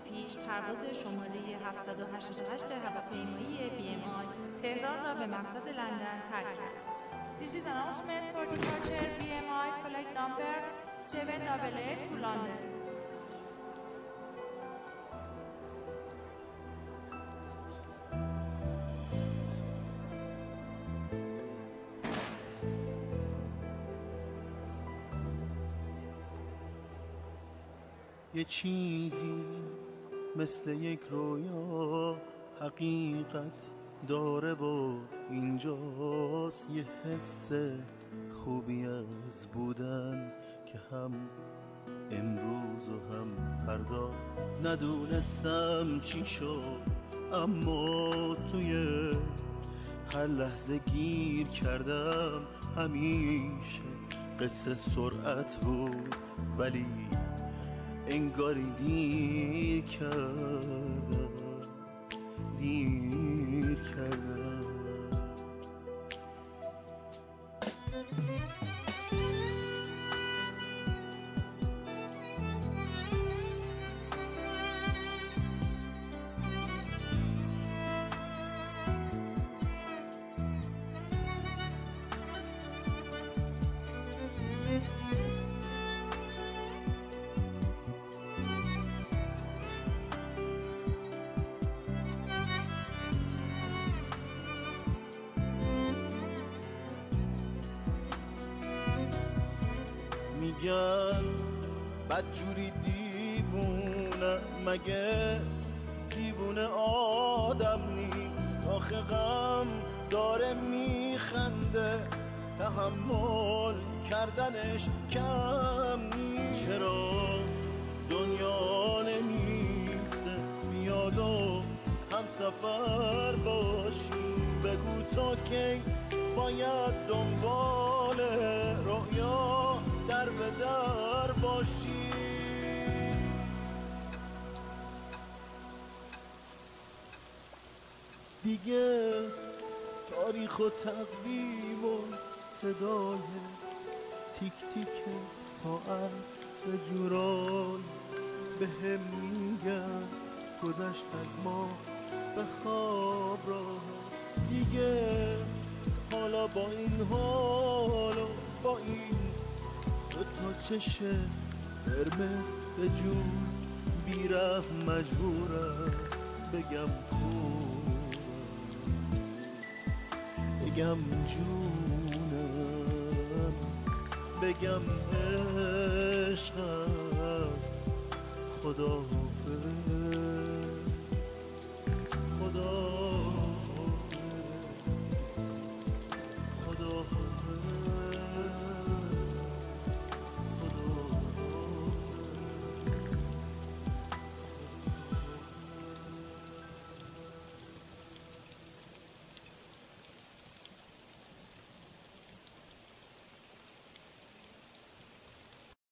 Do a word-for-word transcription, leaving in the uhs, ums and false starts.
پیش پرواز شماره هفتصد و هشتاد و هشت هواپیمایی بی ام آی تهران را به مقصد لندن ترک کرد. This is an announcement for departure بی ام آی flight number seven eight eight to London. یه چیزی مثل یک رویا حقیقت داره و اینجاست، یه حس خوبی از بودن که هم امروز و هم فرداست. ندونستم چی شد اما توی هر لحظه گیر کردم. همیشه قصه سرعت بود ولی انگاری دیر کردم دیر کردم میگن بدجوری دیوونه، مگه دیوونه آدم نیست؟ آخه غم داره میخنده، تحمل کردنش کم نیست. چرا دنیا نمیسته بیاد و هم سفر باشیم؟ بگو تا کی باید دنبال رؤیا در به در باشی. دیگه تاریخ و تقویم و صدای تیک تیک ساعت به جورای به هم میگن گذشت از ما به خواب راه. دیگه حالا با این حال و با این دوتا چشه قرمز به جون بیرحم مجبورم بگم خوبم، بگم جونم، بگم عشقم، خداحافظ.